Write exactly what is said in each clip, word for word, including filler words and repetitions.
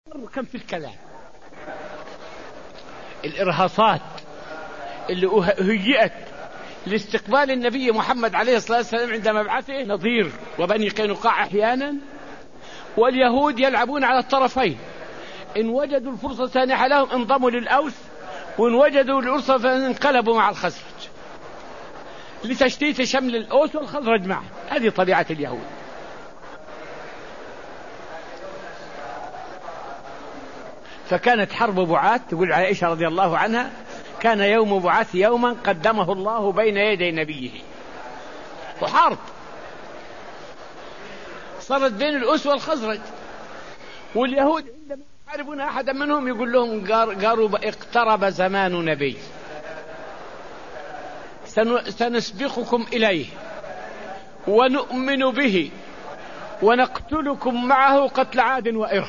كم في الكلام الإرهاصات اللي هيئت لاستقبال النبي محمد عليه الصلاة والسلام عند مبعثه نظير وبني قينقاع أحيانا، واليهود يلعبون على الطرفين، إن وجدوا الفرصة سانحة لهم انضموا للأوس، وإن وجدوا الفرصة فانقلبوا مع الخزرج لتشتيت شمل الأوس والخزرج معه. هذه طبيعة اليهود. فكانت حرب بعاث، تقول عائشة رضي الله عنها: كان يوم بعاث يوما قدمه الله بين يدي نبيه. وحرب صارت بين الأوس والخزرج، واليهود عندما يحاربون أحدا منهم يقول لهم: قالوا اقترب زمان نبي سنسبقكم إليه ونؤمن به ونقتلكم معه قتل عاد وإرم.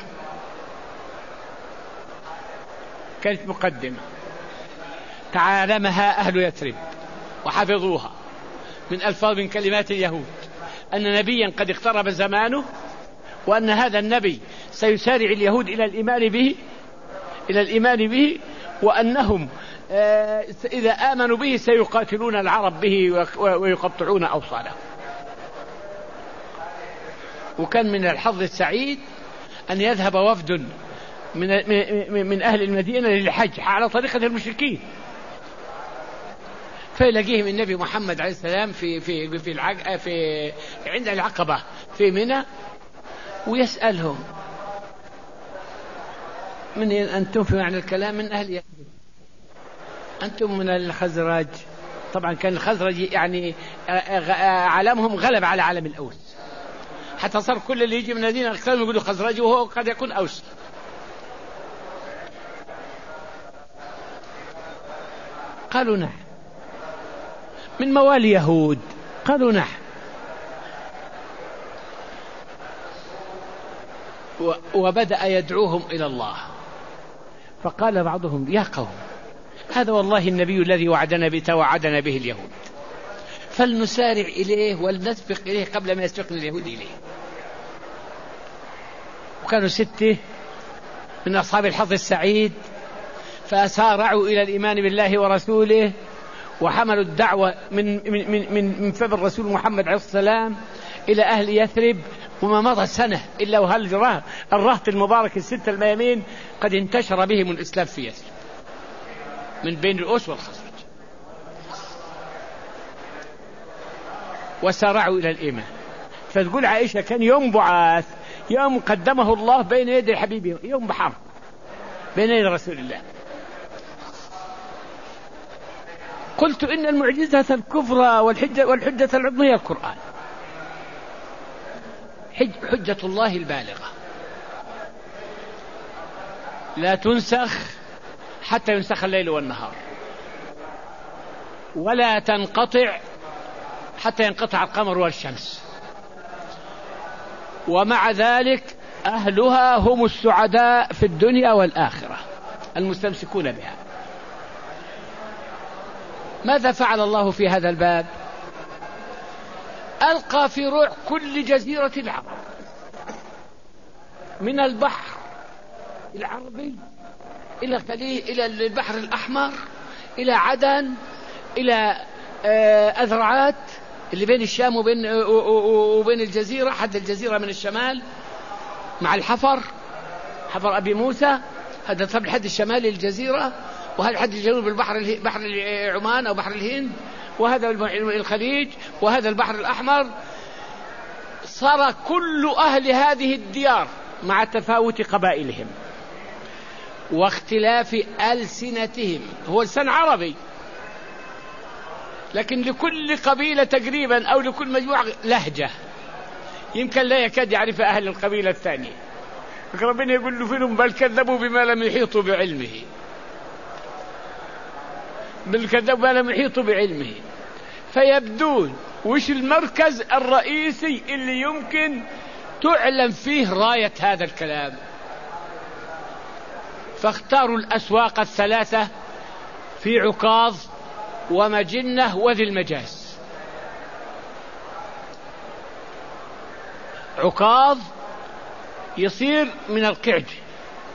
كانت مقدمة تعالمها أهل يثرب وحفظوها من ألفاظ من كلمات اليهود، أن نبيا قد اقترب زمانه، وأن هذا النبي سيسارع اليهود إلى الإيمان به إلى الإيمان به وأنهم إذا آمنوا به سيقاتلون العرب به ويقطعون أوصالهم. وكان من الحظ السعيد أن يذهب وفد من من أهل المدينة للحج على طريقة المشركين، فيلاقيهم النبي محمد عليه السلام في في في العق في عند العقبة في منى، ويسألهم: من أنتم؟ في معنى الكلام: من أهل يثرب. أنتم من الخزرج. طبعا كان الخزرج يعني علمهم غلب على علم الأوس، حتى صار كل اللي يجي من المدينة يقولوا خزرج وهو قد يكون أوس. قالوا: نعم. من موالي يهود؟ قالوا: نعم. وبدأ يدعوهم إلى الله، فقال بعضهم: يا قوم، هذا والله النبي الذي وعدنا به توعدنا به اليهود، فلنسارع إليه ولنسبق إليه قبل ما يسبقنا اليهود إليه. وكانوا ستة من أصحاب الحظ السعيد، فسارعوا إلى الإيمان بالله ورسوله، وحملوا الدعوة من من من من فم الرسول محمد عليه السلام إلى أهل يثرب. وما مضى سنة إلا وهل الرهط المبارك الستة الميامين قد انتشر بهم الإسلام في يثرب من بين الأوس والخزرج، وسارعوا إلى الإيمان. فتقول عائشة: كان يوم بعاث يوم قدمه الله بين يدي حبيبه، يوم بحر بين يدي رسول الله. قلت: إن المعجزة الكبرى والحجة, والحجة العظمى هي القرآن، حجة الله البالغة لا تنسخ حتى ينسخ الليل والنهار، ولا تنقطع حتى ينقطع القمر والشمس، ومع ذلك أهلها هم السعداء في الدنيا والآخرة المستمسكون بها. ماذا فعل الله في هذا الباب؟ ألقى في روع كل جزيرة العرب، من البحر العربي إلى إلى البحر الأحمر، إلى عدن، إلى أذرعات اللي بين الشام وبين وبين الجزيرة، حد الجزيرة من الشمال مع الحفر، حفر أبي موسى، هذا طبعا الحد الشمالي للجزيرة، وهذا الحد الجنوبي البحر بحر عمان أو بحر الهند، وهذا الخليج، وهذا البحر الأحمر. صار كل أهل هذه الديار مع تفاوت قبائلهم واختلاف ألسنتهم، هو لسان عربي لكن لكل قبيلة تقريبا أو لكل مجموعة لهجة يمكن لا يكاد يعرف أهل القبيلة الثانية. ربنا يقول له فيهم: بل كذبوا بما لم يحيطوا بعلمه، بل كذبوا بما لم يحيطوا بعلمه. فيبدون وش المركز الرئيسي اللي يمكن تعلم فيه راية هذا الكلام؟ فاختاروا الأسواق الثلاثة في عكاظ ومجنة وذي المجاز. عكاظ يصير من القعد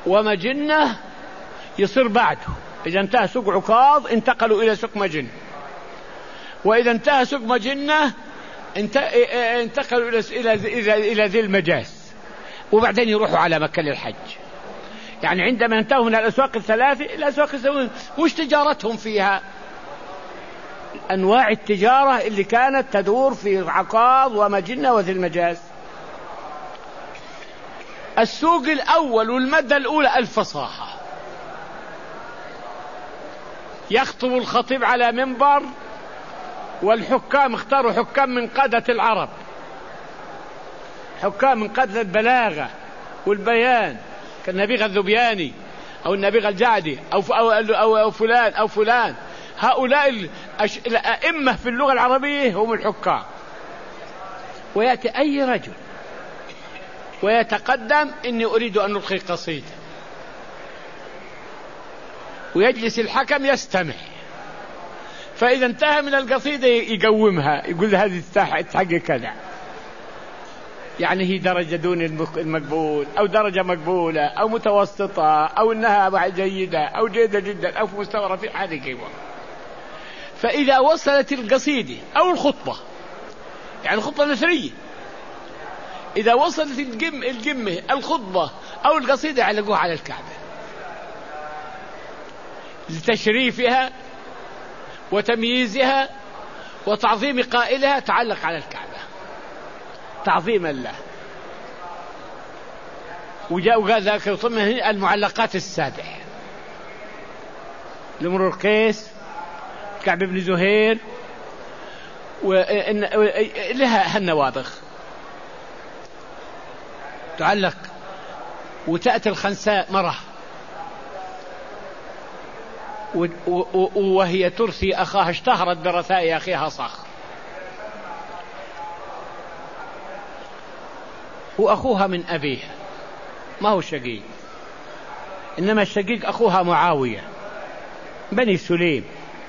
ومجنة يصير بعده. إذا انتهى سوق عكاظ انتقلوا إلى سوق مجنة، وإذا انتهى سوق مجنة انتقلوا إلى إلى إلى ذي المجاز، وبعدين يروحوا على مكة للحج. يعني عندما انتهوا من الأسواق الثلاثة إلى الأسواق الثلاثة، وش تجارتهم فيها؟ أنواع التجارة اللي كانت تدور في عكاظ ومجنة وذي المجاز. السوق الأول والمادة الأولى الفصاحة. يخطب الخطيب على منبر، والحكام اختاروا حكام من قادة العرب، حكام من قادة البلاغة والبيان، كالنبيغ الذبياني أو النبيغ الجعدي أو, أو, أو, أو فلان أو فلان. هؤلاء الأئمة في اللغة العربية هم الحكام. ويأتي أي رجل ويتقدم: إني أريد أن ألقي قصيدة، ويجلس الحكم يستمع، فإذا انتهى من القصيدة يقومها، يقول هذه تستحق كذا، يعني هي درجة دون المقبول أو درجة مقبولة أو متوسطة أو إنها جيدة أو جيدة جدا أو في مستوى رفيع، هذه كيف. فإذا وصلت القصيدة أو الخطبة، يعني الخطبة نثرية، إذا وصلت الجم الجمة الخطبة أو القصيدة علقوها على الكعبة لتشريفها وتمييزها وتعظيم قائلها، تعلق على الكعبة تعظيما له. وجاء وقال ذاك ثم المعلقات السابع لامرؤ القيس، كعب بن زهير، ولها هالنوابغ تعلق. وتأتي الخنساء مرة وهي ترثي أخاها، اشتهرت برثاء أخيها صخر، وأخوها من أبيها ما هو شقيق، إنما الشقيق أخوها معاوية بني سليم.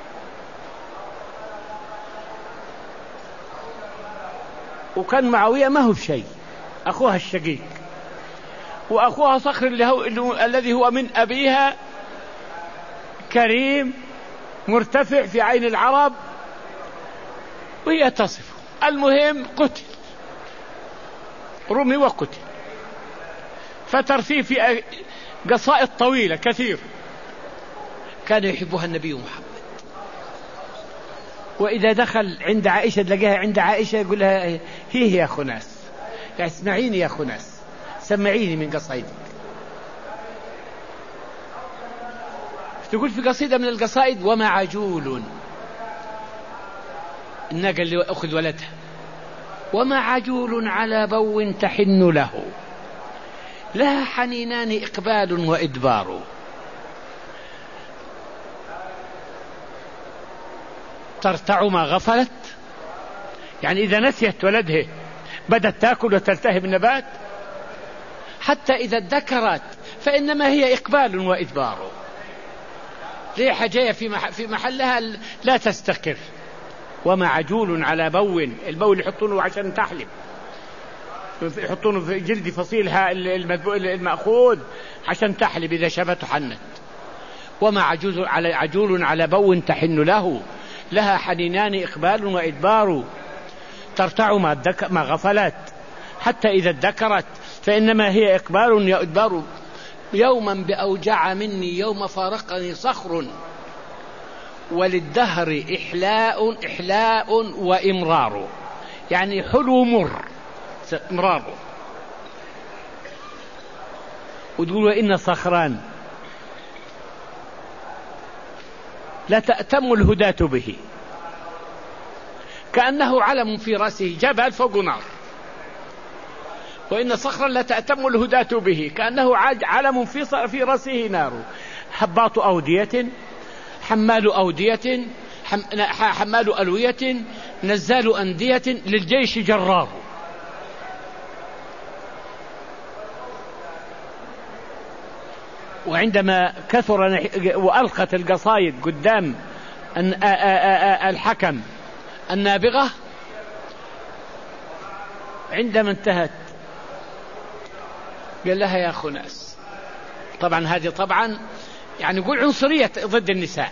وكان معاوية ما هو شيء، أخوها الشقيق، وأخوها صخر اللي هو الذي هو من أبيها، كريم مرتفع في عين العرب، وهي تصفه. المهم قتل، رمي وقتل. فترفيه في قصائد طويلة كثير كان يحبها النبي محمد. وإذا دخل عند عائشة تلاقيها عند عائشة يقول لها: هي يا خناس، يعني اسمعيني يا خناس، سمعيني من قصائدك. تقول في قصيدة من القصائد: وما عجول، الناقة اللي أخذ ولدها، وما عجول على بو تحن له، لها حنينان إقبال وإدبار. ترتع ما غفلت، يعني إذا نسيت ولدها بدأت تأكل وتلتهب النبات، حتى إذا ادكرت فإنما هي إقبال وإدبار، ريحة جاية في محلها لا تستقر. وما عجول على بو، البو اللي يحطونه عشان تحلب، يحطونه في جلد فصيلها المأخوذ عشان تحلب إذا شبت حنت. وما عجول على عجول على بو تحن له، لها حنينان إقبال وإدبار. ترتع ما, ما غفلت، حتى إذا ادكرت فإنما هي إقبال وإدبار. يوما بأوجع مني يوم فارقني صخر، وللدهر إحلاء إحلاء وإمرار، يعني حلو مر إمرار. وتقول: وإن صخران لا تأتم الهداة به، كأنه علم في رأسه جبل فوق نار. وإن صخرا لا تأتم الهداة به، كأنه علم في في رأسه نار. حباط أودية، حمال أودية، حمال ألوية، نزال أندية، للجيش جرار. وعندما كثر وألقت القصائد قدام الحكم النابغة، عندما انتهت قال لها: يا خناس، طبعا هذه طبعا يعني يقول عنصرية ضد النساء،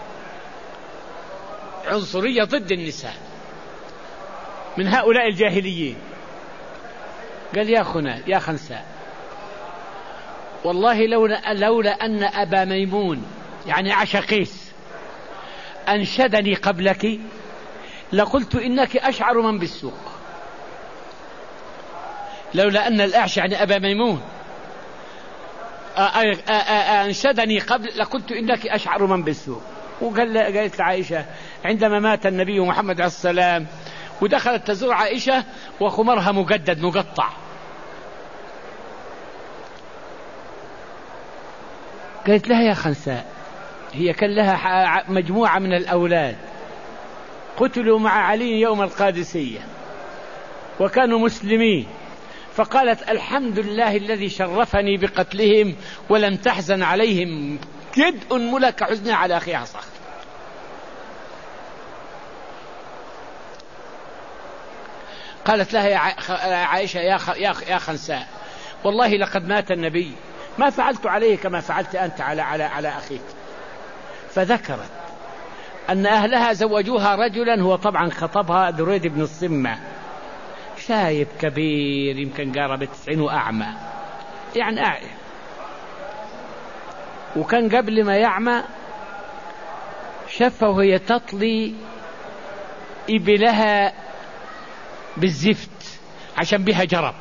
عنصرية ضد النساء من هؤلاء الجاهليين. قال يا خنا يا خنساء والله لولا, لولا أن أبا ميمون يعني عشقيس أنشدني قبلك لقلت إنك أشعر من بالسوق. لولا أن الأعش يعني أبا ميمون أنشدني قبل لقلت إنك أشعر من بالسوق. وقال قالت لعائشة عندما مات النبي محمد عليه السلام ودخلت تزور عائشة وخمرها مجدد مقطع، قالت لها يا خنساء، هي كان لها مجموعة من الأولاد قتلوا مع علي يوم القادسية وكانوا مسلمين، فقالت الحمد لله الذي شرفني بقتلهم ولم تحزن عليهم جدء ملك حزنها على أخيها صخر. قالت لها يا عائشة يا خنساء والله لقد مات النبي ما فعلت عليه كما فعلت أنت على, على, على أخيك. فذكرت أن أهلها زوجوها رجلا هو طبعا خطبها دريد بن الصمة، شايب كبير يمكن قارب التسعين وأعمى يعني أعمى، وكان قبل ما يعمى شافها وهي تطلي إبلها بالزفت عشان بها جرب،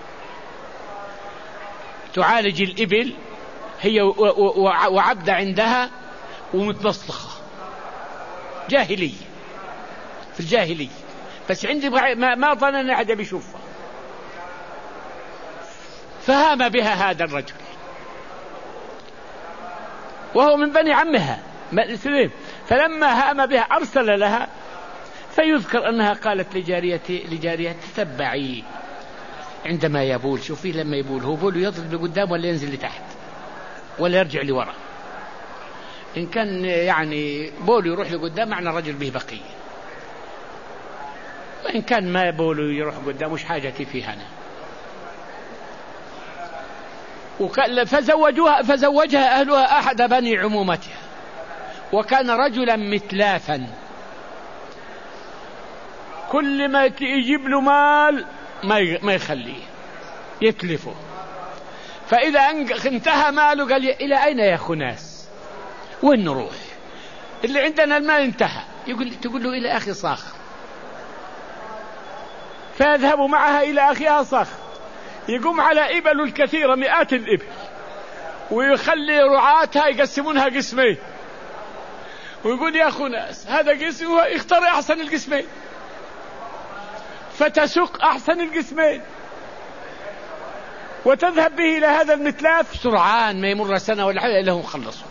تعالج الإبل هي وعبد عندها ومتمصلخة جاهلية في الجاهلية، بس عندي ما, ما ظننا أحد بيشوفها. فهام بها هذا الرجل وهو من بني عمها فلما هام بها أرسل لها، فيذكر أنها قالت لجاريتي لجارية تتبعي عندما يبول، شوفي لما يبول هو بول يضرب لقدام ولا ينزل لتحت ولا يرجع لورا. إن كان يعني بول يروح لقدام معنى الرجل به بقية، وإن كان ما بول يروح قدام مش حاجتي فيها أنا. فزوجوها فزوجها أهلها أحد بني عمومتها وكان رجلا متلافا، كل ما يجيب له مال ما يخليه يتلفه، فإذا انتهى ماله قال إلى أين يا خناس وين نروح اللي عندنا المال انتهى. يقول تقول له إلى أخي صاخر، فيذهب معها إلى أخيها صاخر يقوم على إبل الكثيرة مئات الإبل ويخلي رعاتها يقسمونها قسمين ويقول يا خناس هذا قسم اختار أحسن القسمين، فتسوق أحسن القسمين وتذهب به إلى هذا المتلاف سرعان ما يمر سنة ولا حاجة إلا هم خلصوا.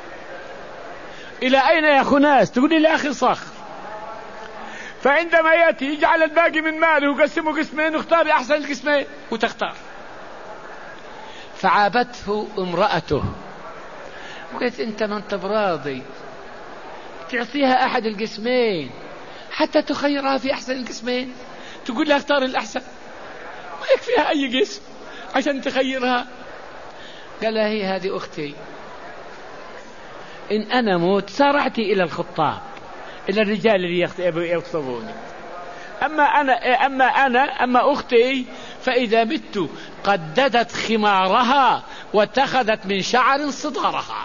إلى أين يا خناس؟ تقول إلى أخي صاخر، فعندما يأتي يجعل الباقي من ماله وقسمه قسمين واختار أحسن القسمين وتختار. فعابته امرأته وقالت أنت ما أنت براضي تعطيها أحد القسمين حتى تخيرها في أحسن القسمين، تقول لها اختار الأحسن ما يكفيها أي قسم عشان تخيرها. قال لها هي هذه أختي، إن أنا موت سارعتي إلى الخطاب إلى الرجال اللي يخطبوني، أما أنا أما أنا أما أختي فإذا مت قددت خمارها واتخذت من شعر صدغرها،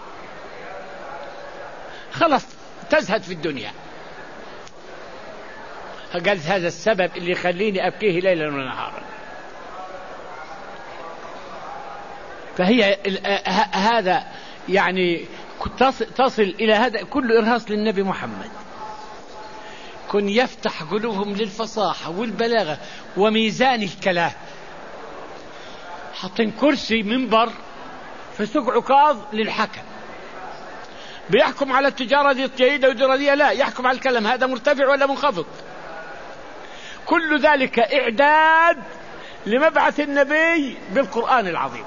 خلاص تزهد في الدنيا. قالت هذا السبب اللي يخليني أبكيه ليلا ونهارا. فهي هذا يعني تصل إلى هذا كل إرهاص للنبي محمد، كن يفتح قلوبهم للفصاحة والبلاغة وميزان الكلام. حاطين كرسي منبر في سوق عكاظ للحكم بيحكم على التجارة دي جيدة ودي رديئة، لا يحكم على الكلام هذا مرتفع ولا منخفض. كل ذلك إعداد لمبعث النبي بالقرآن العظيم،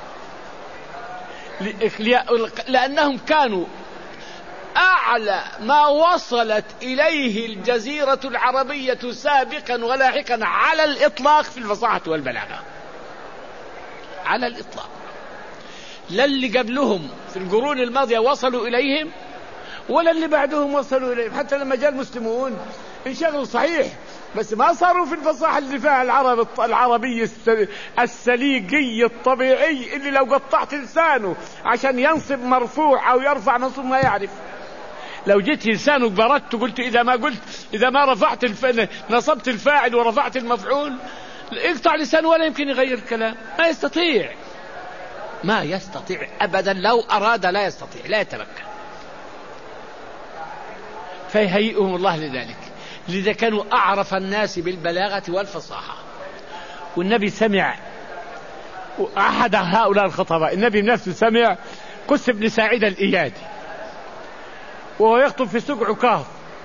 لأنهم كانوا أعلى ما وصلت إليه الجزيرة العربية سابقا ولاحقا على الإطلاق في الفصاحة والبلاغة على الإطلاق. لا اللي قبلهم في القرون الماضية وصلوا إليهم ولا اللي بعدهم وصلوا إليهم. حتى لما جاء المسلمون انشغلوا صحيح، بس ما صاروا في الفصاحة اللي فيها العرب العربي السليقي الطبيعي اللي لو قطعت لسانه عشان ينصب مرفوع أو يرفع منصوب ما يعرف. لو جيت لسانه بردت وقلت إذا ما قلت إذا ما رفعت الف... نصبت الفاعل ورفعت المفعول اقطع لسانه ولا يمكن يغير الكلام. ما يستطيع ما يستطيع أبدا، لو أراد لا يستطيع، لا يتمكن. فيهيئهم الله لذلك، لذا كانوا أعرف الناس بالبلاغة والفصاحة. والنبي سمع أحد هؤلاء الخطباء، النبي نفسه سمع قس بن ساعدة الإيادي وهو يخطب في سوق عكاظ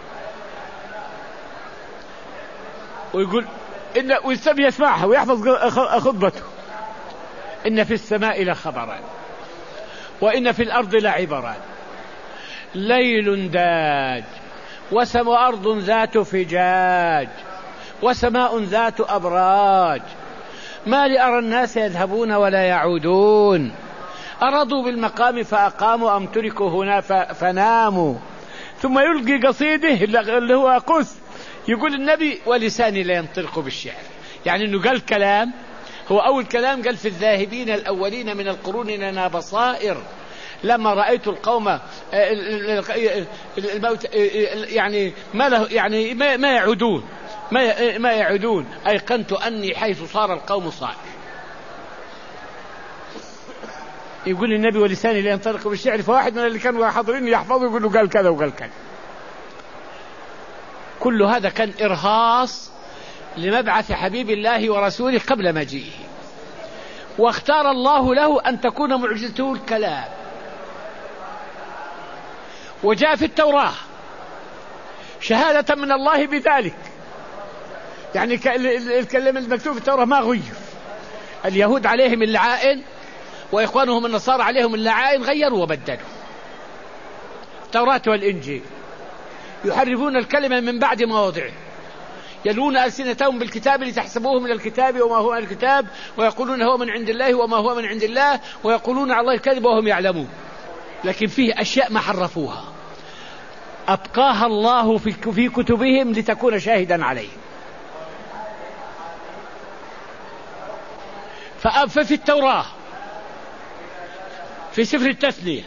ويقول إن والسمي يسمعها ويحفظ خطبته: إن في السماء لخبرا وإن في الأرض لعبرا، ليل داج وأرض ذات فجاج وسماء ذات أبراج، ما لأرى الناس يذهبون ولا يعودون، أرضوا بالمقام فأقاموا أم تركوا هنا فناموا. ثم يلقي قصيده اللي هو قس، يقول النبي: ولساني لا ينطلق بالشعر. يعني أنه قال كلام، هو أول كلام قال: في الذاهبين الأولين من القرون لنا بصائر، لما رأيت القوم الموت يعني ما له يعني ما يعودون ما ما يعودون أيقنت أني حيث صار القوم صائر. يقول النبي: ولساني لا ينطلق بالشعر. فواحد من اللي كانوا حاضرين يحفظوا يقول له قال كذا وقال كذا. كل هذا كان إرهاص لمبعث حبيب الله ورسوله قبل مجيئه، واختار الله له أن تكون معجزته الكلام. وجاء في التوراة شهادة من الله بذلك، يعني الكلام المكتوب في التوراة ما غير. اليهود عليهم اللعائن وإخوانهم النصارى عليهم اللعائن، غيروا وبدلوا. التوراة والإنجيل يحرفون الكلمة من بعد مواضعه، يلون ألسنتهم بالكتاب لتحسبوه من الكتاب وما هو من الكتاب، ويقولون هو من عند الله وما هو من عند الله، ويقولون على الله الكذب وهم يعلمون. لكن فيه أشياء ما حرفوها أبقاها الله في كتبهم لتكون شاهدا عليه. ففي التوراة في سفر التثنية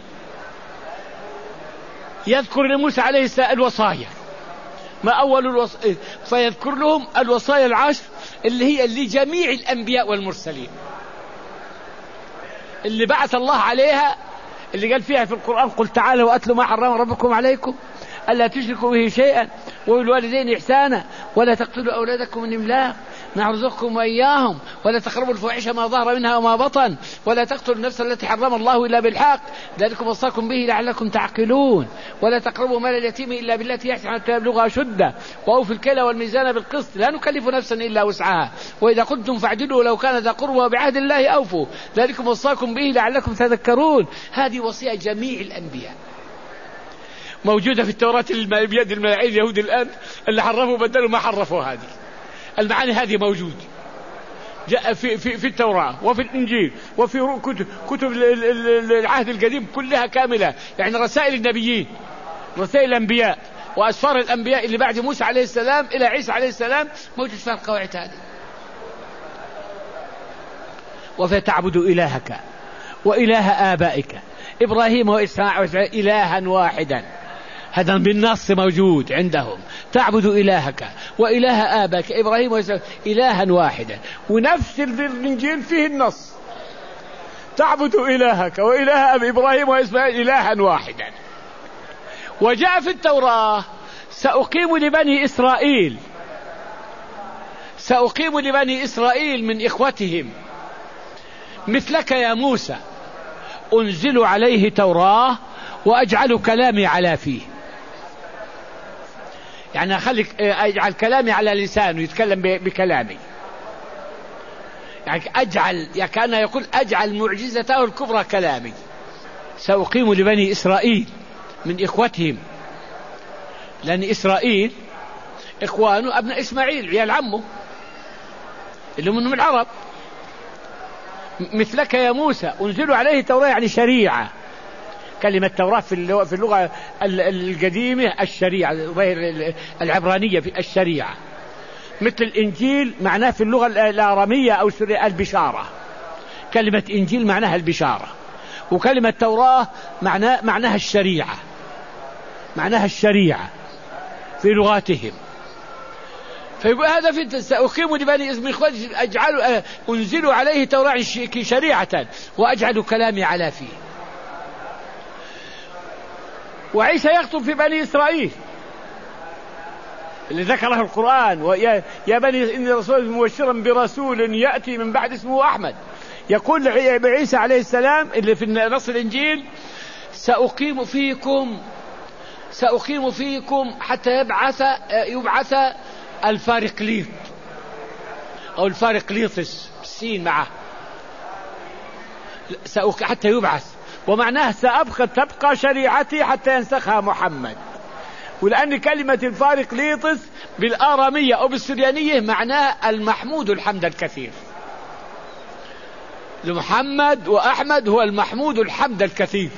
يذكر لموسى عليه السلام الوصايا، ما أول الوص... فيذكر لهم الوصايا العشر اللي هي اللي جميع الأنبياء والمرسلين اللي بعث الله عليها، اللي قال فيها في القرآن: قل تعالوا وأتلوا ما حرم ربكم عليكم ألا تشركوا به شيئا وبالوالدين إحسانا ولا تقتلوا أولادكم من إملاق نرزقكم وإياهم ولا تقربوا الفواحش ما ظهر منها وما بطن ولا تقتلوا النفس التي حرم الله إلا بالحق ذلكم وصاكم به لعلكم تعقلون ولا تقربوا مال اليتيم إلا بالتي أحسن حتى يبلغ أشده وأوفوا الكيل والميزان بالقسط لا نكلف نفسا إلا وسعها وإذا قلتم فاعدلوا لو كان ذا قربى وبعهد الله أوفوا ذلكم وصاكم به لعلكم تذكرون. هذه وصية جميع الأنبياء موجودة في التوراة بيد الملاعين اليهود الآن اللي حرفوا بدلوا ما حرفوا. هذه المعاني هذه موجودة جاء في, في, في التوراة وفي الإنجيل وفي كتب, كتب العهد القديم كلها كاملة، يعني رسائل النبيين رسائل الأنبياء وأسفار الأنبياء اللي بعد موسى عليه السلام إلى عيسى عليه السلام موجود فيها القواعد هذه. وفتعبد إلهك وإله آبائك إبراهيم وإسحاق إلها واحدا، هذا بالنص موجود عندهم. تعبد إلهك وإله آبائك إبراهيم وإسحاق إلها واحدا، ونفس الإنجيل فيه النص تعبد إلهك وإله أب إبراهيم وإسحاق إلها واحدا. وجاء في التوراة سأقيم لبني إسرائيل سأقيم لبني إسرائيل من إخوتهم مثلك يا موسى أنزل عليه توراة وأجعل كلامي على فيه، يعني أخلي أجعل كلامي على لسانه يتكلم بكلامي، يعني أجعل يعني كان يقول أجعل معجزته الكبرى كلامي. سأقيم لبني إسرائيل من إخوتهم، لأن إسرائيل إخوانه أبناء إسماعيل عيال عمه اللي منهم العرب، مثلك يا موسى أنزل عليه توراة يعني شريعة. كلمة توراة في اللغة القديمة الشريعة، العبرانية في الشريعة. مثل الإنجيل معناه في اللغة الآرامية أو البشارة، كلمة إنجيل معناها البشارة، وكلمة توراة معناها معناها الشريعة، معناها الشريعة في لغاتهم. فيقول هذا في سأقيم لبني إسرائيل أجعل أنزل عليه توراة شريعة وأجعل كلامي على فيه. وعيسى يخطب في بني إسرائيل اللي ذكره القرآن، ويا يا بني إني رسول مبشرا برسول يأتي من بعد اسمه أحمد. يقول عيسى عليه السلام اللي في نص الإنجيل سأقيم فيكم سأقيم فيكم حتى يبعث يبعث الفارقليط أو الفارقليطس السين معه حتى يبعث، ومعناه سأبقى تبقى شريعتي حتى ينسخها محمد. ولأن كلمة الفارقليطس بالآرامية أو بالسريانية معناه المحمود الحمد الكثير. لمحمد وأحمد هو المحمود الحمد الكثير.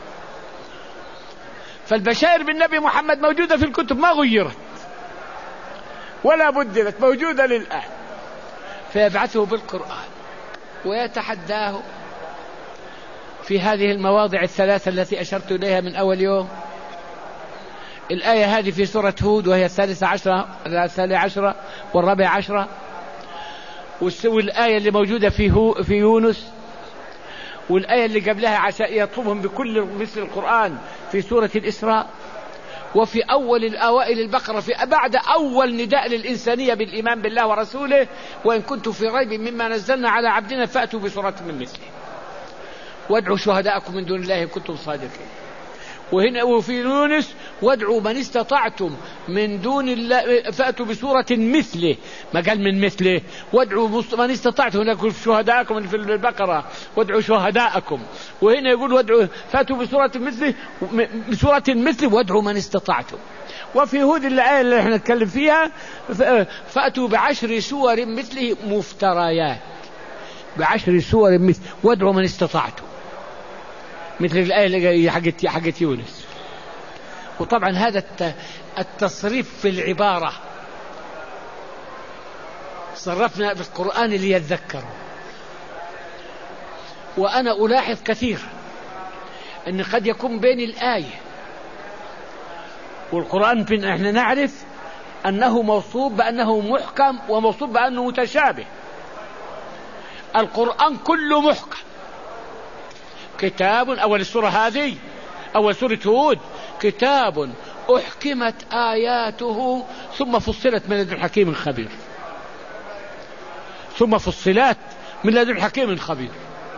فالبشائر بالنبي محمد موجودة في الكتب، ما غيرت ولا بدلت، موجودة للآن. فيبعثه بالقرآن ويتحداه في هذه المواضع الثلاثة التي أشرت إليها من أول يوم. الآية هذه في سورة هود وهي الثالثة عشرة الثالثة عشرة والرابعة عشرة، والآية اللي موجودة في, هو في يونس، والآية اللي قبلها عشان يطلبهم بكل مثل القرآن في سورة الإسراء، وفي أول الأوائل البقرة في بعد أول نداء للإنسانية بالإيمان بالله ورسوله وإن كنتم في ريب مما نزلنا على عبدنا فأتوا بسورة من مثله وادعوا شهداءكم من دون الله إن كنتم صادقين. وهنا وفي يونس وادعوا من استطعتم من دون الله فأتوا بسورة مثله، ما قال من مثله، وادعوا من استطعتم. هنا شهداءكم في البقرة وادعوا شهداءكم، وهنا يقول وادعوا فأتوا بسورة مثله بسورة مثله وادعوا من استطعتم. وفي هود الآية اللي احنا نتكلم فيها فأتوا بعشر سور مثله مفتريات، بعشر سور مثل وادعوا من استطعتم، مثل الآية اللي حقت حقت يونس. وطبعا هذا التصريف في العبارة صرفنا في القرآن ليذكروا. وأنا ألاحظ كثيرا أن قد يكون بين الآية والقرآن احنا نعرف أنه موصوف بأنه محكم وموصوف بأنه متشابه. القرآن كله محكم، كتاب أول السورة هذه أول سورة هود كتاب أحكمت آياته ثم فصلت من لدن حكيم خبير، ثم فصلت من لدن حكيم خبير.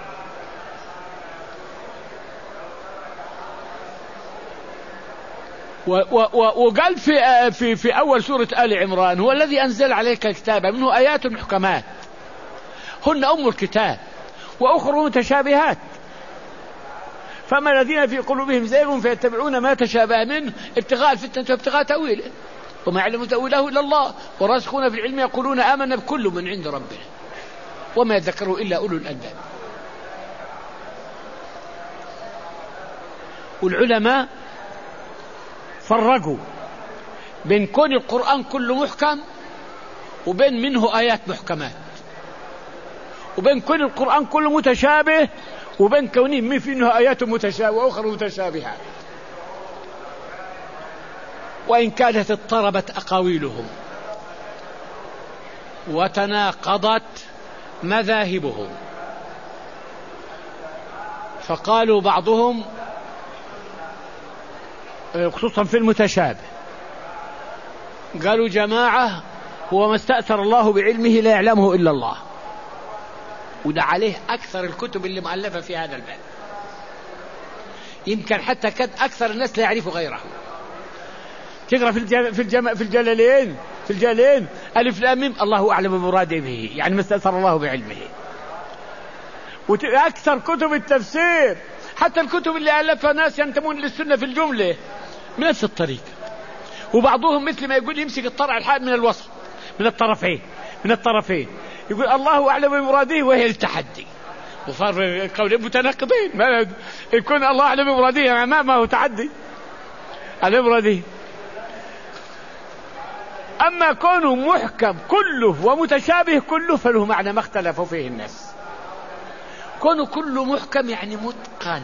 وقال في في في أول سورة آل عمران هو الذي أنزل عليك الكتاب منه آيات محكمات هن أم الكتاب وأخرى متشابهات فما الذين في قلوبهم زيغ فيتبعون ما تشابه منه ابتغاء الفتنة وابتغاء تأويله وما يعلم تأويله إلا الله والراسخون في العلم يقولون آمنا بكل من عند ربنا وما يذكروا إلا أولو الألباب. والعلماء فرقوا بين كون القرآن كله محكم وبين منه آيات محكمات، وبين كون القرآن كله متشابه وبين كونه من فيه آيات متشابهة وأخرى متشابهة، وإن كانت اضطربت أقاويلهم وتناقضت مذاهبهم. فقالوا بعضهم خصوصا في المتشابه قالوا جماعة هو ما استأثر الله بعلمه لا يعلمه إلا الله، وده عليه أكثر الكتب اللي مؤلفة في هذا الباب، يمكن حتى كد أكثر الناس لا يعرف غيره. تقرأ في الجل في الجم في الجلالين في الجلالين ألف لام ميم الله أعلم بمراده به، يعني ما استأثر الله بعلمه. وأكثر كتب التفسير حتى الكتب اللي ألفها ناس ينتمون للسنة في الجملة من نفس الطريقة، وبعضهم مثل ما يقول يمسك الطرع الحاد من الوسط من الطرفين من الطرفين يقول الله أعلم بمراده وهي التحدي، وصار قولين متناقضين. ما يكون الله أعلم بمراده، ما ما هو تعدي على مراده. أما كونه محكم كله ومتشابه كله فله معنى ما اختلفوا فيه الناس. كونه كله محكم يعني متقن،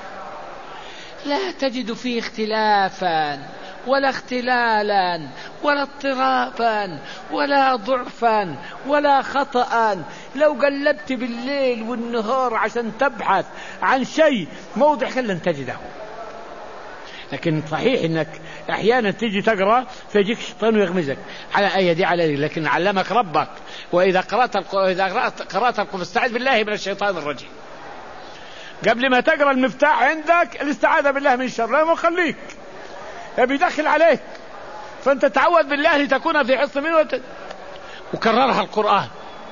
لا تجد فيه اختلافا ولا اختلالا ولا اضطرابا ولا ضعفا ولا خطأ. لو قلبت بالليل والنهار عشان تبحث عن شيء موضع لن تجده. لكن صحيح انك احيانا تيجي تقرا فيجيك الشيطان ويغمزك على ايه دي على دي، لكن علمك ربك واذا قرات اذا قرات قرات فاستعذ بالله من الشيطان الرجيم. قبل ما تقرا المفتاح عندك الاستعاذه بالله من الشر، لا مخليك بيدخل عليك، فانت تعوذ بالله لتكون في حصن منه وت... وكررها القرآن.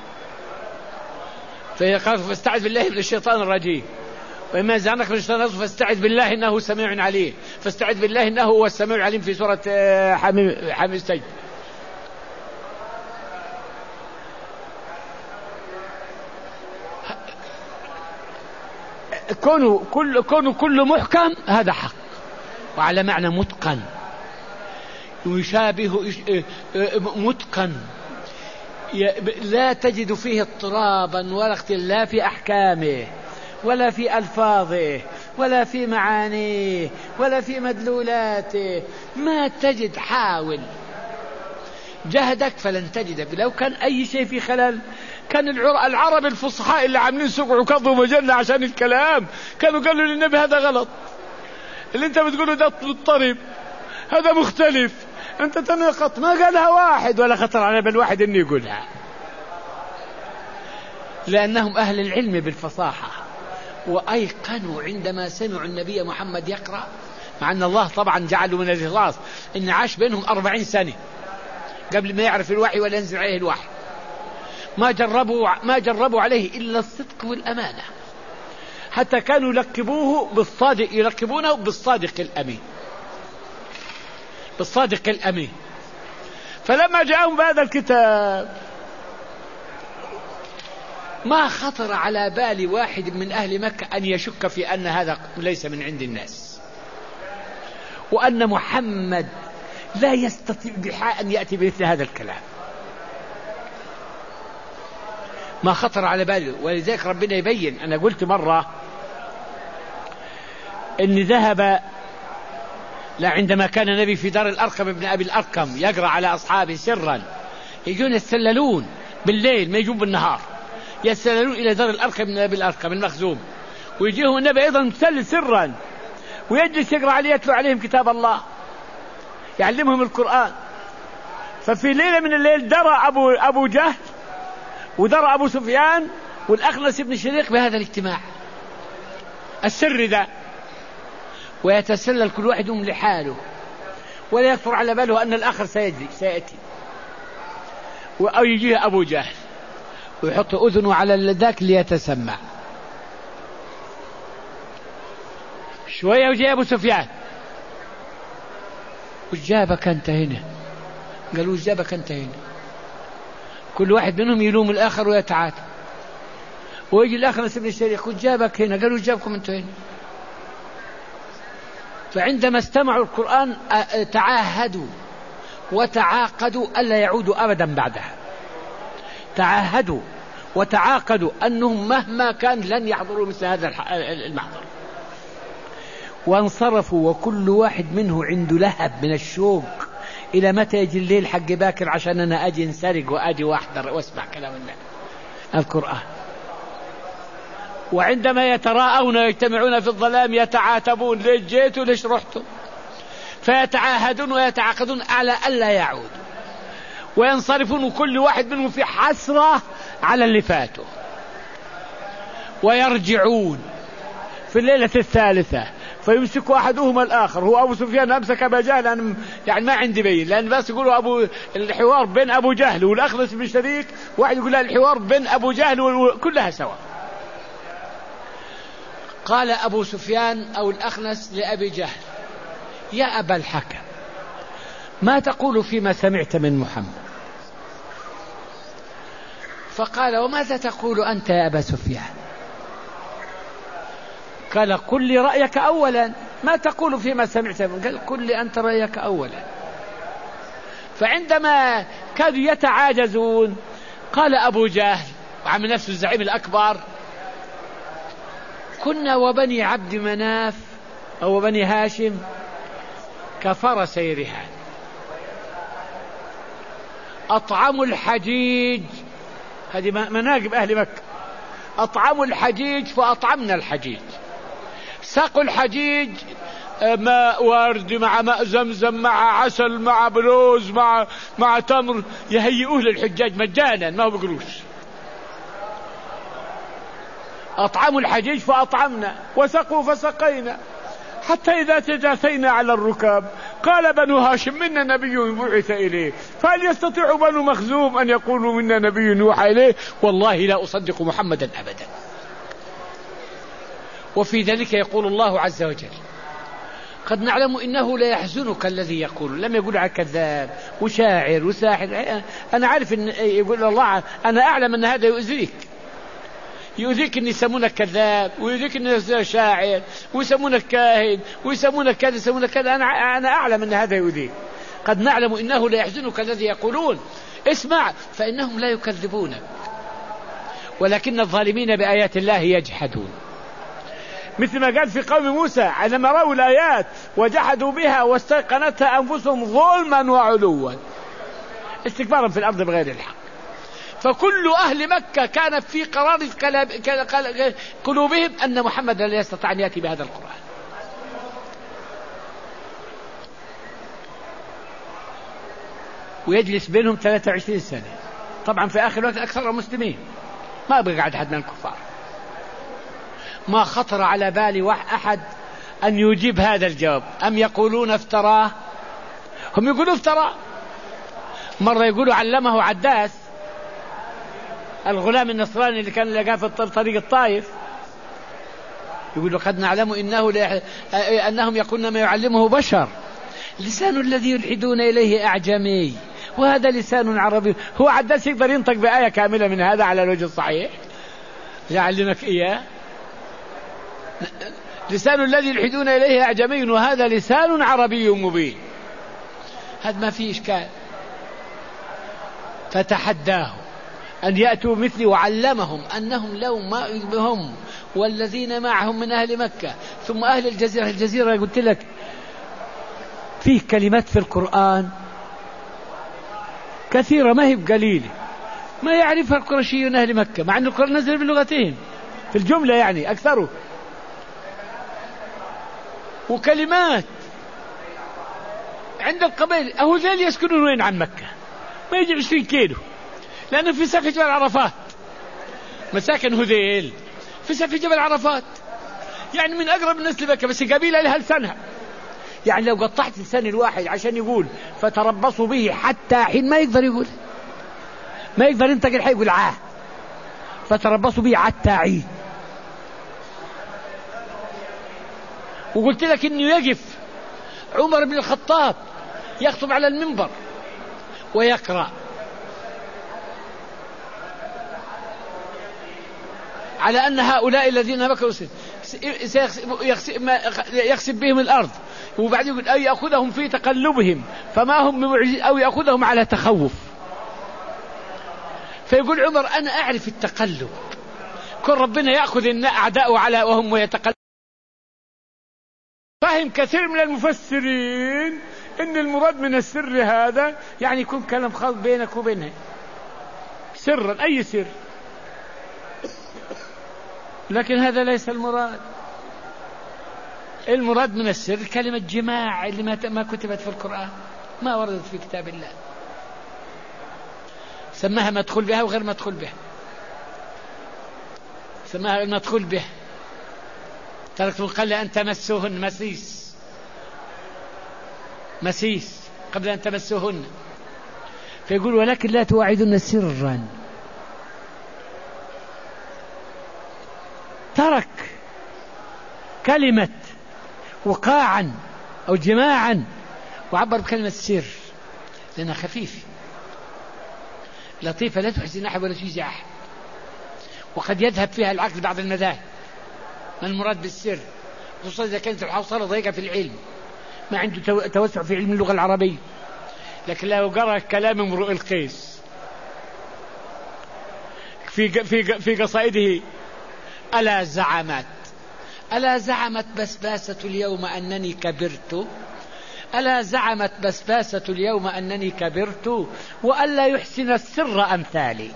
فإذا قال فاستعذ بالله من الشيطان الرجيم وإما زعنك من الشيطان الرجيم فاستعذ بالله إنه سميع عليم. فاستعذ بالله إنه هو السميع العليم في سورة حميم حميم السجد. كونه كل كونه كله محكم هذا حق، وعلى معنى متقن يشابه متقن، لا تجد فيه اضطرابا ولا اختلاف في أحكامه ولا في ألفاظه ولا في معانيه ولا في مدلولاته، ما تجد. حاول جهدك فلن تجد. لو كان أي شيء في خلل كان العرب الفصحاء اللي عاملين سوق عكاظ ومجلة عشان الكلام كانوا قالوا للنبي هذا غلط، اللي انت بتقوله ده مضطرب، هذا مختلف، انت تناقض. ما قالها واحد ولا خطر على بال واحد انه يقولها، لأنهم أهل العلم بالفصاحة وأيقنوا عندما سمعوا النبي محمد يقرأ، مع أن الله طبعا جعلوا من الإخلاص إن عاش بينهم أربعين سنة قبل ما يعرف الوحي ولا ينزل عليه الوحي. ما جربوا ما جربوا عليه إلا الصدق والأمانة، حتى كانوا يلقبوه بالصادق، يلقبونه بالصادق الأمين، بالصادق الأمين. فلما جاءهم بهذا الكتاب ما خطر على بال واحد من أهل مكة أن يشك في أن هذا ليس من عند الناس، وأن محمد لا يستطيع بحاء أن يأتي بمثل هذا الكلام. ما خطر على باله. ولذلك ربنا يبين. أنا قلت مرة إن ذهب لا عندما كان النبي في دار الأرقم ابن أبي الأرقم يقرأ على أصحابه سرا، يجون يتسللون بالليل ما يجون بالنهار، يتسللون إلى دار الأرقم ابن أبي الأرقم المخزوم، ويجيهم النبي أيضا متسلل سرا ويجلس يقرأ عليه يتلو عليهم كتاب الله يعلمهم القرآن. ففي ليلة من الليل درى أبو, أبو جهل ودرى أبو سفيان والأخنس بن شريق بهذا الاجتماع السر ذا، ويتسلل كل واحد لحاله ولا يخطر على باله أن الآخر سيجري سيأتي. أو يجيه أبو جهل ويحط أذنه على ذاك ليتسمع شوية، وجاء أبو سفيان وش جابك أنت هنا؟ قالوا وش جابك أنت هنا؟ كل واحد منهم يلوم الآخر ويتعاتب، ويجي الآخر بن الشريك وش جابك هنا؟ قالوا وش جابكم أنتم هنا؟ فعندما استمعوا القرآن تعاهدوا وتعاقدوا ألا يعودوا أبدا بعدها، تعاهدوا وتعاقدوا أنهم مهما كان لن يحضروا مثل هذا المحضر، وانصرفوا وكل واحد منه عنده لهب من الشوق إلى متى يجي الليل حق باكر عشان أنا أجي انسرق وأجي وأحضر وأسمع كلام القرآن. وعندما يتراءون ويجتمعون في الظلام يتعاتبون ليش جيتوا ليش رحتوا، فيتعاهدون ويتعاقدون على ألا يعودوا، وينصرفون وكل واحد منهم في حسرة على اللي فاته، ويرجعون في الليلة الثالثة فيمسك أحدهما الآخر. هو أبو سفيان أمسك أبا جهل، يعني ما عندي بين، لأن بس يقولوا أبو الحوار بين أبو جهل والأخنس بن شريك، واحد يقول الحوار بين أبو جهل وكلها سواء. قال أبو سفيان أو الأخنس لأبي جهل يا أبا الحكم ما تقول فيما سمعت من محمد؟ فقال وماذا تقول أنت يا أبا سفيان؟ قال قل لي رأيك أولا، ما تقول فيما سمعت؟ قال قل لي أنت رأيك أولا. فعندما كانوا يتعاجزون قال أبو جهل وعمل نفسه الزعيم الأكبر: كنا وبني عبد مناف أو بني هاشم كفرسي رهان، أطعموا الحجيج، هذه مناقب أهل مكة، أطعموا الحجيج فأطعمنا الحجيج، ساقوا الحجيج ماء ورد مع ماء زمزم مع عسل مع بلوز مع مع تمر، يهيئوه للحجاج مجانا ما هو بقروش. أطعموا الحجيج فأطعمنا وسقوا فسقينا، حتى إذا تجاثينا على الركاب قال بنو هاشم: منا نبي بعث إليه، فهل يستطيع بنو مخزوم أن يقولوا منا نبي يوحى إليه؟ والله لا أصدق محمدا أبدا. وفي ذلك يقول الله عز وجل: قد نعلم إنه لا يحزنك الذي يقول. لم يقول على كذاب وشاعر وساحر، أنا عارف إن يقول الله، أنا أعلم أن هذا يؤذيك، يؤذيك إن يسمونك كذاب ويؤذيك إن شاعر ويسمونك كاهن ويسمونك كذا يسمونك كذا، أنا أنا أعلم أن هذا يؤذيك. قد نعلم إنه لا يحزنك الذي يقولون، اسمع فإنهم لا يكذبونك ولكن الظالمين بآيات الله يجحدون. مثل ما قال في قوم موسى: عندما رأوا الآيات وجحدوا بها واستيقنتها أنفسهم ظلما وعلوا، استكبارا في الأرض بغير الحق. فكل أهل مكة كان في قرار قلوبهم أن محمد لا يستطيع أن يأتي بهذا القرآن. ويجلس بينهم ثلاثة وعشرين سنة، طبعا في آخر الوقت أكثر مسلمين، ما بقى قاعد أحد من الكفار. ما خطر على بالي أحد أن يجيب هذا الجواب. أم يقولون افتراه؟ هم يقولوا افتراه. مرة يقولوا علمه عداس الغلام النصراني اللي كان لقاه في طريق الطائف، يقولوا قد نعلم إنه ليح... أنهم يقولون ما يعلمه بشر، لسان الذي يلحدون إليه أعجمي وهذا لسان عربي. هو عداس يقدر ينطق بآية كاملة من هذا على الوجه الصحيح؟ يعلمك إياه. لسان الذي يلحدون إليه أعجمي وهذا لسان عربي مبين، هذا ما فيه إشكال. فتحداه أن يأتوا مثلي، وعلمهم أنهم لو ما هم والذين معهم من أهل مكة ثم أهل الجزيرة. الجزيرة قلت لك فيه كلمات في القرآن كثيرة ما هي بقليلة ما يعرفها القرشيون أهل مكة، مع أن القرآن نزل بلغتهم في الجملة يعني أكثره، وكلمات عند القبائل. أهو ذيل يسكنون وين عن مكة؟ ما يجي عشرين كيلو، لأنه في سقف جبل عرفات. مساكن هذيل في سقف جبل عرفات، يعني من أقرب الناس لمكة، بس قبيلة لها لسانها. يعني لو قطعت لسان الواحد عشان يقول فتربصوا به حتى حين، ما يقدر يقول، ما يقدر ينطق الحي، يقول عاه فتربصوا به حتى عين. وقلت لك إنه يقف عمر بن الخطاب يخطب على المنبر ويقرأ على أن هؤلاء الذين مكروا يخسف بهم الأرض، وبعد يقول أو يأخذهم في تقلبهم فما هم بمعجزين أو يأخذهم على تخوف. فيقول عمر أنا أعرف التقلب، كل ربنا يأخذ أعداءه على وهم يتقلب. فهم كثير من المفسرين إن المراد من السر هذا يعني يكون كلام خاص بينك وبينها سرا، أي سر، لكن هذا ليس المراد. المراد من السر كلمة جماع اللي ما كتبت في القرآن، ما وردت في كتاب الله، سماها مدخول بها وغير مدخول بها، سماها المدخول به. تركتم قال أن تمسوهن مسيس مسيس قبل أن تمسوهن، فيقول ولكن لا تواعدن سرا. ترك كلمة وقاعا أو جماعا وعبر بكلمة سر لأنها خفيفة لطيفة لا تحزن أحد ولا تجزع أحد، وقد يذهب فيها العقل بعض المذاهب. ما المراد بالسر، خصوصا إذا كانت الحوصلة ضيقة في العلم، ما عنده توسع في علم اللغة العربية. لكن لو قرأ كلام امرؤ القيس في في في قصائده: ألا زعمت ألا زعمت بسباسة اليوم أنني كبرت، ألا زعمت بسباسة اليوم أنني كبرت، وألا يحسن السر أمثالي.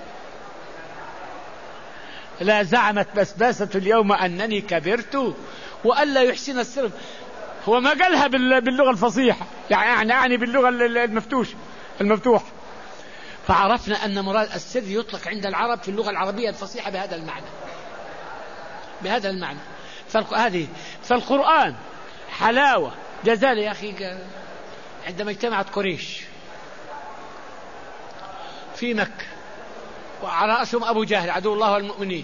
لا زعمت بسباسة اليوم أنني كبرت وألا يحسن السر. هو ما قالها باللغة الفصيحة، يعني يعني باللغة المفتوش المفتوح. فعرفنا أن مراد السر يطلق عند العرب في اللغة العربية الفصيحة بهذا المعنى، بهذا المعنى. هذه فالقرآن حلاوة جزال يا أخي. عندما اجتمعت قريش في مكة وعلى رأسهم أبو جهل عدو الله والمؤمنين،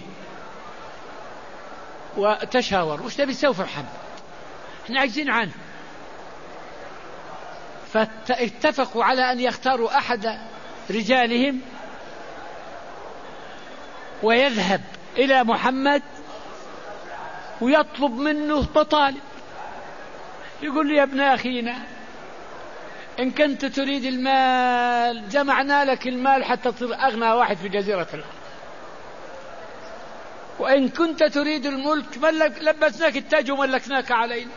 وتشاور وش نبي نسوي في محمد، احنا عاجزين عنه. فاتفقوا على أن يختاروا أحد رجالهم ويذهب إلى محمد ويطلب منه مطالب، يقول لي: يا ابن أخينا، إن كنت تريد المال جمعنا لك المال حتى تصير أغنى واحد في جزيرة الأرض، وإن كنت تريد الملك ملك لبسناك التاج وملكناك علينا،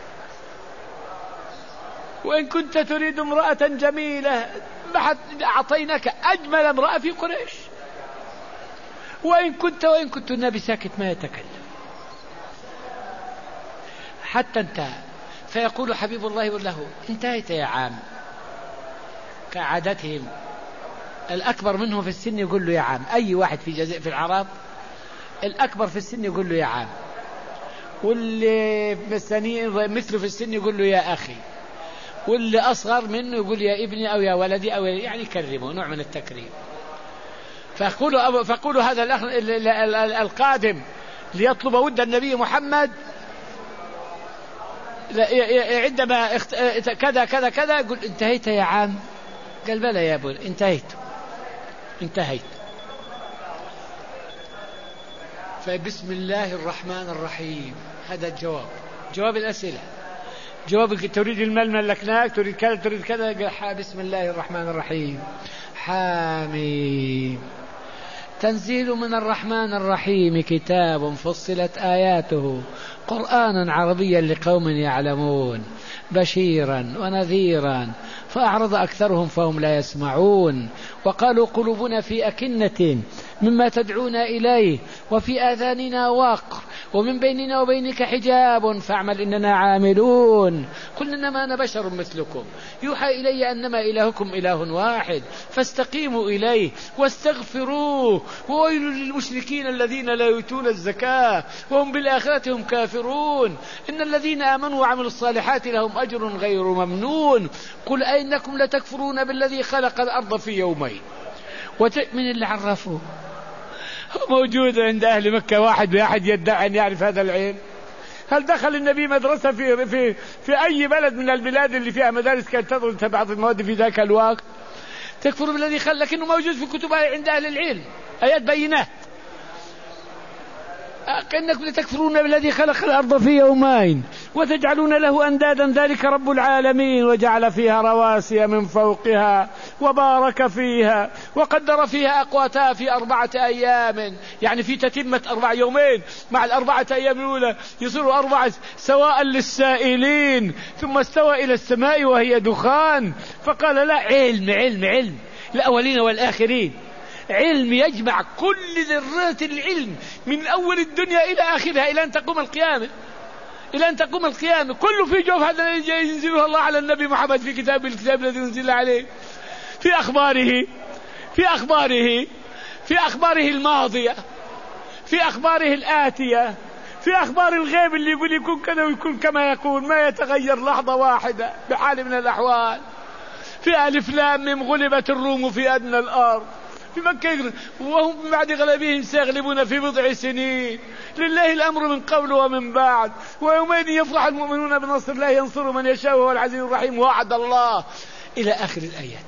وإن كنت تريد امرأة جميلة أعطيناك أجمل امرأة في قريش، وإن كنت وإن كنت. النبي ساكت ما يتكلم حتى انتهى. فيقول حبيب الله يقول له: انتهيت يا عام. كعادتهم الأكبر منه في السن يقول له يا عام. أي واحد في جزء في العرب الأكبر في السن يقول له يا عام، واللي مثله في السن يقول له يا أخي، واللي أصغر منه يقول يا ابني أو يا ولدي، أو يعني يكرمه، نوع من التكريم. فقولوا, فقولوا هذا الأخ القادم ليطلب ود النبي محمد عندما كذا كذا كذا يقول: انتهيت يا عام؟ قال: بلى يا ابو، انتهيت انتهيت. فبسم الله الرحمن الرحيم، هذا الجواب، جواب الأسئلة. جواب: تريد المال ملكناك، تريد كذا تريد كذا. قال: بسم الله الرحمن الرحيم، حاميم، تنزيل من الرحمن الرحيم، كتاب فصلت آياته قرآنا عربيا لقوم يعلمون، بشيرا ونذيرا، فأعرض أكثرهم فهم لا يسمعون، وقالوا قلوبنا في أكنة مما تدعونا إليه، وفي آذاننا وقر، ومن بيننا وبينك حجاب، فاعمل إننا عاملون. قل إنما أنا بشر مثلكم، يوحى إلي أنما إلهكم إله واحد، فاستقيموا إليه واستغفروه، وويل للمشركين الذين لا يؤتون الزكاة وهم بالآخرة هم كافرون، إن الذين آمنوا وعملوا الصالحات لهم أجر غير ممنون. قل أئنكم لتكفرون بالذي خلق الأرض في يومين وتؤمن اللي عرفوه. موجود عند أهل مكة واحد بأحد يدعي أن يعرف هذا العلم؟ هل دخل النبي مدرسة في في في أي بلد من البلاد اللي فيها مدارس كانت تدرس بعض المواد في ذاك الوقت؟ تكفر بالذي خلق، لكنه موجود في كتب عند أهل العلم، آيات بينات. كأنكم لتكفرون بالذي خلق الأرض في يومين وتجعلون له أندادا، ذلك رب العالمين، وجعل فيها رواسي من فوقها وبارك فيها وقدر فيها أقواتها في أربعة أيام، يعني في تتمة أربع يومين مع الأربعة أيام الأولى يصير أربعة سواء للسائلين، ثم استوى إلى السماء وهي دخان، فقال: لا، علم علم علم الأولين والآخرين، علم يجمع كل ذرات العلم من أول الدنيا إلى آخرها إلى أن تقوم القيامة، إلى أن تقوم القيامة، كله في جوف هذا الذي ينزله الله على النبي محمد في كتاب الكتاب الذي ينزل عليه، في أخباره في أخباره في أخباره الماضية، في أخباره الآتية، في أخبار الغيب اللي يقول يكون كذا ويكون كما يكون، ما يتغير لحظة واحدة بحال من الأحوال. في ألف لام ميم، غلبت الروم في أدنى الأرض، في مكة وهم من بعد غلبهم سيغلبون في بضع سنين، لله الأمر من قبل ومن بعد، ويومئذ يفرح المؤمنون بنصر الله ينصر من يشاء وهو العزيز الرحيم، وعد الله، إلى آخر الآيات.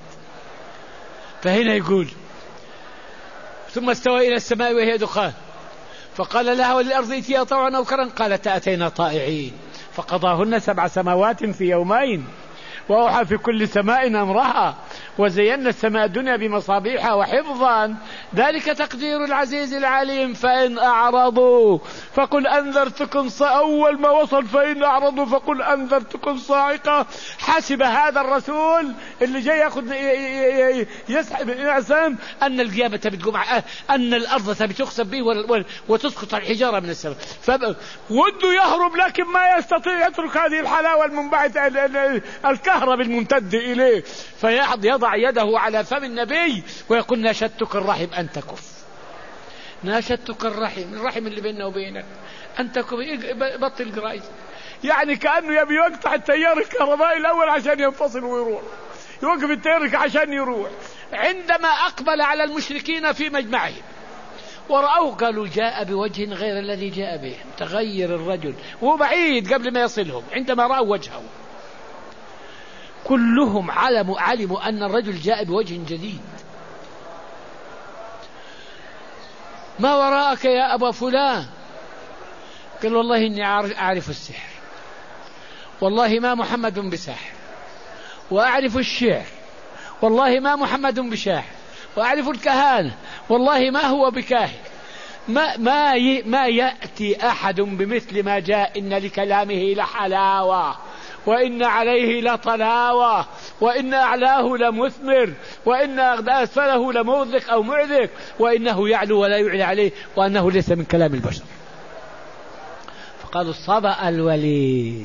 فهنا يقول: ثم استوى إلى السماء وهي دخان فقال لها وللأرض ائتيا طوعا أو كرها قالت أتينا طائعين فقضاهن سبع سماوات في يومين وأوحى في كل سماء أمرها وزينا السماء الدنيا بمصابيح وحفظا ذلك تقدير العزيز العليم. فإن أعرضوا فقل أنذرتكم أول ما وصل فإن أعرضوا فقل أنذرتكم صاعقة. حسب هذا الرسول اللي جاي ياخذ يسحب الإنسان أن القيامة بتقوم أن الأرض بتخسف به وتسقط الحجارة من السماء وده يهرب لكن ما يستطيع يترك هذه الحلاوة المنبعثة الكهرب الممتد إليه فيضع يده على فم النبي ويقول ناشدتك الرحم أن تكف ناشدتك الرحم الرحم اللي بيننا وبينك أن تكف بطل قرايز. يعني كأنه يبي يقطع التيار الكهربائي الأول عشان ينفصل ويروح يوقف التيار عشان يروح. عندما أقبل على المشركين في مجمعهم ورأوه قالوا جاء بوجه غير الذي جاء به تغير الرجل وهو بعيد قبل ما يصلهم. عندما رأوا وجهه كلهم علموا, علموا أن الرجل جاء بوجه جديد. ما وراءك يا أبا فلان؟ قال والله إني أعرف السحر والله ما محمد بساحر وأعرف الشعر والله ما محمد بشاعر وأعرف الكهانة والله ما هو بكاهن. ما, ما, ي ما يأتي أحد بمثل ما جاء إن لكلامه لحلاوة وإن عليه لطلاوة وإن أعلاه لمثمر وإن أسفله لموذق أو معذق وإنه يعلو ولا يعلى عليه وأنه ليس من كلام البشر. فقالوا صبأ الوليد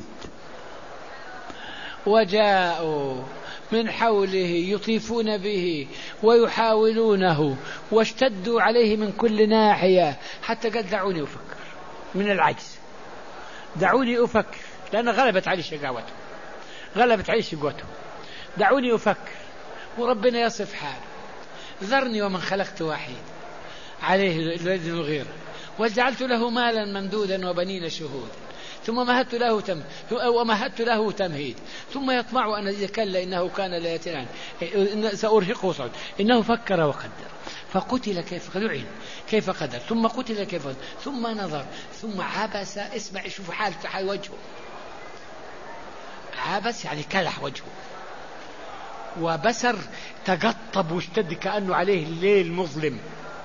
وجاءوا من حوله يطيفون به ويحاولونه واشتدوا عليه من كل ناحية حتى قال دعوني أفكر من العجز دعوني أفكر لأن غلبت عليه شقاوته غلبت عليه شقوته دعوني أفكر. وربنا يصف حاله ذرني ومن خلقت وحيد عليه الذي الغير وجعلت له مالا ممدودا وبنين شهودا ثم مهدت له تم ومهدت له تمهيد ثم يطمع أن إذا كلا إنه كان لا يتنان سأرهقه صعود إنه فكر وقدر فقتل كيف قدر كيف قدر ثم قتل كيف قدر ثم نظر ثم عبس. اسمع شوف حال حال وجهه عبس يعني كلح وجهه وبسر تقطب واشتد كأنه عليه الليل مظلم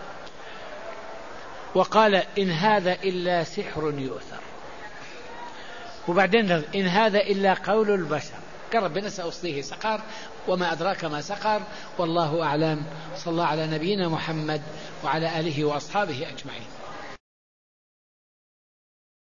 وقال إن هذا إلا سحر يؤثر. وبعدين إن هذا إلا قول البشر قال ربنا سأصليه سقر وما أدراك ما سقر والله أعلم. صلى الله على نبينا محمد وعلى آله وأصحابه أجمعين.